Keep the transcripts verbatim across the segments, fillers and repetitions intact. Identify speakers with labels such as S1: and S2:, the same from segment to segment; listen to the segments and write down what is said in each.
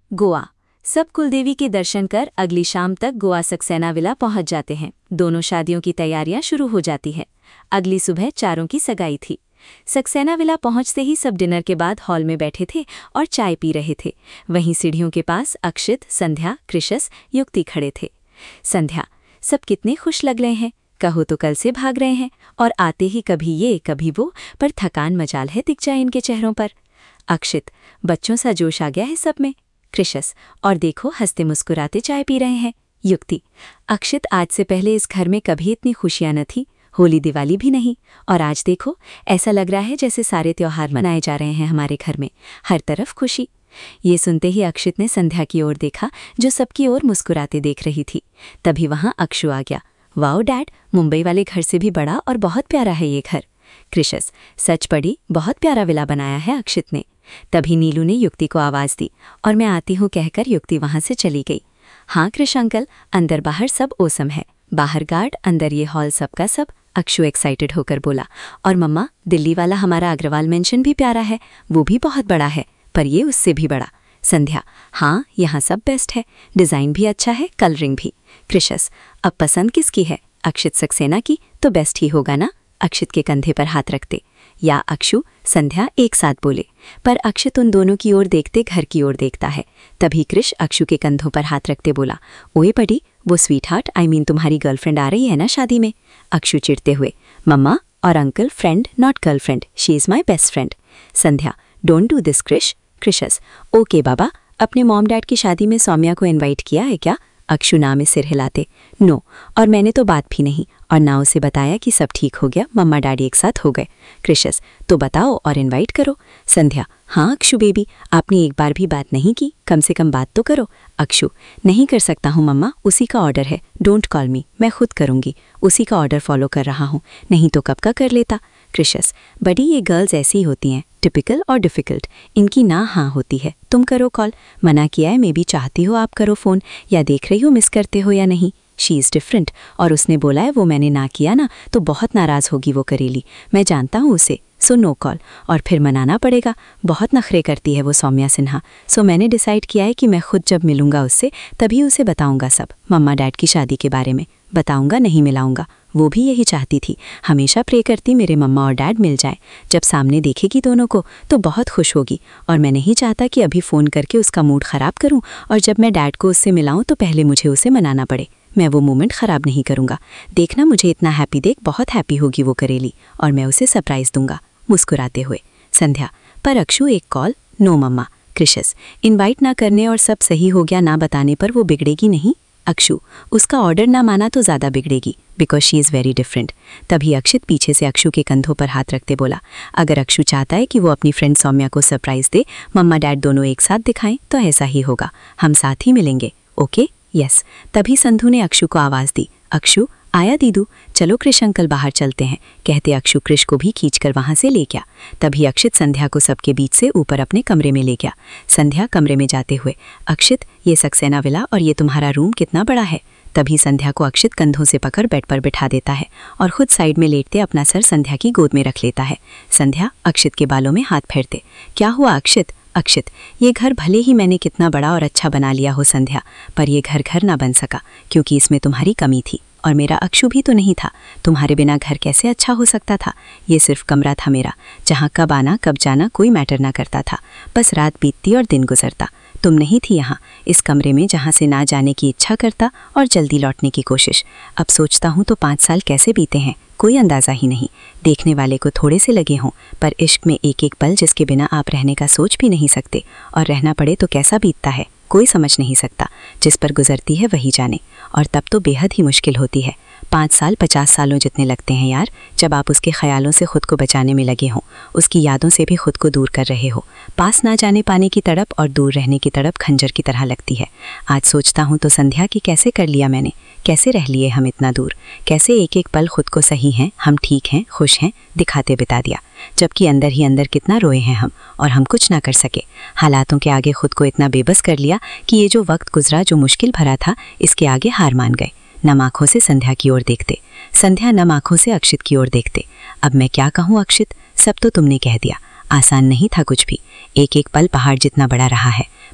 S1: गोवा। सब कुलदेवी के दर्शन कर अगली शाम तक गोवा सक्सेना विला पहुंच जाते हैं। दोनों शादियों की तैयारियां शुरू हो जाती है। अगली सुबह चारों की सगाई थी। सक्सेना विला पहुंचते ही सब डिनर के बाद हॉल में बैठे थे और चाय पी रहे थे। वहीं सीढ़ियों के पास अक्षित, संध्या, क्रिशस, युक्ति खड़े थे। संध्या, सब कितने खुश लग रहे हैं, कहो तो कल से भाग रहे हैं और आते ही कभी ये कभी वो, पर थकान मचाल है दिख जाए इनके चेहरों पर। अक्षित, बच्चों सा जोश आ गया है सब में। क्रिशस, और देखो हंसते मुस्कुराते चाय पी रहे हैं। युक्ति, अक्षित, आज से पहले इस घर में कभी इतनी खुशियां न थी, होली दिवाली भी नहीं, और आज देखो ऐसा लग रहा है जैसे सारे त्योहार मनाए जा रहे हैं हमारे घर में, हर तरफ खुशी। ये सुनते ही अक्षित ने संध्या की ओर देखा जो सबकी ओर मुस्कुराते देख रही थी। तभी वहां अक्षु आ गया। वाओ डैड, मुंबई वाले घर से भी बड़ा और बहुत प्यारा है ये घर। क्रिशस, सच पड़ी, बहुत प्यारा विला बनाया है अक्षित ने। तभी नीलू ने युक्ति को आवाज दी और मैं आती हूँ कहकर युक्ति वहां से चली गई। हाँ कृष अंकल, अंदर बाहर सब ओसम है, बाहर गार्ड, अंदर ये हॉल सबका सब। अक्षु एक्साइटेड होकर बोला। और मम्मा, दिल्ली वाला हमारा अग्रवाल मेंशन भी प्यारा है, वो भी बहुत बड़ा है, पर ये उससे भी बड़ा। संध्या, हाँ यहाँ सब बेस्ट है, डिज़ाइन भी अच्छा है, कलरिंग भी। क्रिशस, अब पसंद किसकी है? अक्षित सक्सेना की तो बेस्ट ही होगा ना? अक्षित के कंधे पर हाथ रखते या अक्षु, संध्या एक साथ बोले, पर अक्षित उन दोनों की ओर देखते घर की ओर देखता है। तभी कृष अक्षु के कंधों पर हाथ रखते बोला, ओए बड़ी, वो स्वीट हार्ट आई मीन तुम्हारी गर्लफ्रेंड आ रही है ना शादी में? अक्षु चिढ़ते हुए, मम्मा और uncle, friend not girlfriend, she is my best friend. Sandhya, don't do this Krish. क्रिशस, ओके बाबा, अपने मॉम डैड की शादी में सौम्या को इनवाइट किया है क्या? अक्षु ना में सिर हिलाते, नो, और मैंने तो बात भी नहीं, और ना उसे बताया कि सब ठीक हो गया, मम्मा डैडी एक साथ हो गए। क्रिशस, तो बताओ और इनवाइट करो। संध्या, हाँ अक्षु बेबी, आपने एक बार भी बात नहीं की, कम से कम बात तो करो। अक्षु, नहीं कर सकता हूँ मम्मा, उसी का ऑर्डर है, डोंट कॉल मी, मैं खुद करूँगी, उसी का ऑर्डर फॉलो कर रहा हूँ, नहीं तो कब का कर लेता। क्रिशस, बड़ी ये गर्ल्स ऐसी होती हैं, टिपिकल और डिफ़िकल्ट, इनकी ना हाँ होती है, तुम करो कॉल, मना किया है, मे बी चाहती हो आप करो फ़ोन, या देख रही हो मिस करते हो या नहीं। शी इज़ डिफरेंट, और उसने बोला है वो मैंने ना किया ना तो बहुत नाराज़ होगी वो करेली, मैं जानता हूँ उसे, सो नो कॉल, और फिर मनाना पड़ेगा, बहुत नखरे करती है वो सौम्या सिन्हा। सो मैंने डिसाइड किया है कि मैं खुद जब मिलूंगा उससे तभी उसे बताऊंगा सब, मम्मा डैड की शादी के बारे में बताऊंगा, नहीं मिलाऊंगा। वो भी यही चाहती थी, हमेशा प्रे करती मेरे मम्मा और डैड मिल जाए, जब सामने देखेगी दोनों को तो बहुत खुश होगी, और मैं नहीं चाहता कि अभी फ़ोन करके उसका मूड ख़राब करूं, और जब मैं डैड को उससे मिलाऊं तो पहले मुझे उसे मनाना पड़े। मैं वो मोमेंट ख़राब नहीं करूंगा, देखना मुझे इतना हैप्पी देख बहुत हैप्पी होगी वो करेली, और मैं उसे सरप्राइज़ दूंगा। मुस्कुराते हुए संध्या, पर अक्षु एक कॉल, नो मम्मा। क्रिशस, इनवाइट ना करने और सब सही हो गया ना बताने पर वो बिगड़ेगी नहीं? अक्षु, उसका ऑर्डर ना माना तो ज़्यादा बिगड़ेगी, because she is very different. तभी अक्षित पीछे से अक्षु के कंधों पर हाथ रखते बोला, अगर अक्षु चाहता है कि वो अपनी फ्रेंड सौम्या को सरप्राइज़ दे, मम्मा डैड दोनों एक साथ दिखाएं, तो ऐसा ही होगा, हम साथ ही मिलेंगे, ओके? यस। तभी संधू ने अक्षु को आवाज़ दी, अक्षु आया दीदू, चलो कृष अंकल बाहर चलते हैं, कहते अक्षु कृष को भी खींचकर वहां से ले गया। तभी अक्षित संध्या को सबके बीच से ऊपर अपने कमरे में ले गया। संध्या कमरे में जाते हुए, अक्षित ये सक्सेना विला और ये तुम्हारा रूम कितना बड़ा है? तभी संध्या को अक्षित कंधों से पकड़ बेड पर बिठा देता है और खुद साइड में लेटते अपना सर संध्या की गोद में रख लेता है। संध्या अक्षित के बालों में हाथ फेरते, क्या हुआ अक्षित? अक्षित, ये घर भले ही मैंने कितना बड़ा और अच्छा बना लिया हो संध्या, पर ये घर घर ना बन सका क्योंकि इसमें तुम्हारी कमी थी, और मेरा अक्षु भी तो नहीं था, तुम्हारे बिना घर कैसे अच्छा हो सकता था? ये सिर्फ कमरा था मेरा, जहाँ कब आना कब जाना कोई मैटर ना करता था, बस रात बीतती और दिन गुजरता, तुम नहीं थी यहाँ इस कमरे में जहाँ से ना जाने की इच्छा करता और जल्दी लौटने की कोशिश। अब सोचता हूँ तो पाँच साल कैसे बीते हैं कोई अंदाज़ा ही नहीं, देखने वाले को थोड़े से लगे हों, पर इश्क में एक एक पल जिसके बिना आप रहने का सोच भी नहीं सकते, और रहना पड़े तो कैसा बीतता है कोई समझ नहीं सकता, जिस पर गुजरती है वही जाने, और तब तो बेहद ही मुश्किल होती है। पाँच साल पचास सालों जितने लगते हैं यार, जब आप उसके ख्यालों से खुद को बचाने में लगे हों, उसकी यादों से भी खुद को दूर कर रहे हो, पास ना जाने पाने की तड़प और दूर रहने की तड़प खंजर की तरह लगती है। आज सोचता हूँ तो संध्या की कैसे कर लिया मैंने, कैसे रह लिए हम इतना दूर, कैसे एक एक पल खुद को सही हैं, हम ठीक हैं, खुश हैं दिखाते बिता दिया, जबकि अंदर ही अंदर कितना रोए हैं हम, और हम कुछ ना कर सके। हालातों के आगे खुद को इतना बेबस कर लिया कि ये जो वक्त गुजरा जो मुश्किल भरा था, इसके आगे हार मान गए। नम आँखों से संध्या की ओर देखते, संध्या नम आँखों से अक्षित की ओर देखते। अब मैं क्या कहूँ अक्षित, सब तो तुमने कह दिया, आसान नहीं था कुछ भी, एक एक पल पहाड़ जितना बड़ा रहा है,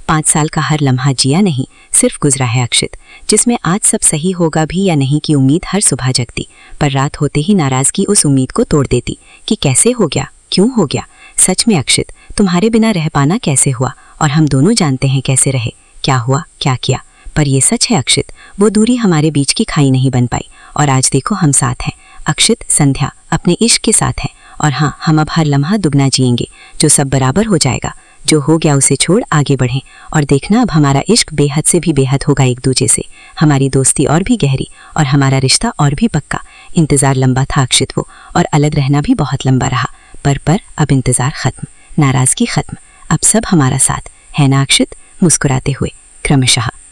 S2: पाँच साल का हर लम्हा जिया नहीं, सिर्फ गुजरा है अक्षित, जिसमें आज सब सही होगा भी या नहीं की उम्मीद हर सुबह जगती, पर रात होते ही नाराजगी उस उम्मीद को तोड़ देती कि कैसे हो गया, क्यों हो गया। सच में अक्षित, तुम्हारे बिना रह पाना कैसे हुआ, और हम दोनों जानते हैं कैसे रहे, क्या हुआ, क्या किया। पर ये सच है अक्षित, वो दूरी हमारे बीच की खाई नहीं बन पाई, और आज देखो हम साथ हैं। अक्षित, संध्या अपने इश्क के साथ है, और हाँ, हम अब हर लम्हा दुगना जिएंगे, जो सब बराबर हो जाएगा। जो हो गया उसे छोड़ आगे बढ़ें, और देखना अब हमारा इश्क बेहद से भी बेहद होगा एक दूजे से, हमारी दोस्ती और भी गहरी, और हमारा रिश्ता और भी पक्का। इंतज़ार लंबा था अक्षित वो, और अलग रहना भी बहुत लंबा रहा, पर पर अब इंतज़ार ख़त्म, नाराज़गी ख़त्म, अब सब हमारा साथ है ना अक्षित, मुस्कुराते हुए क्रमशः।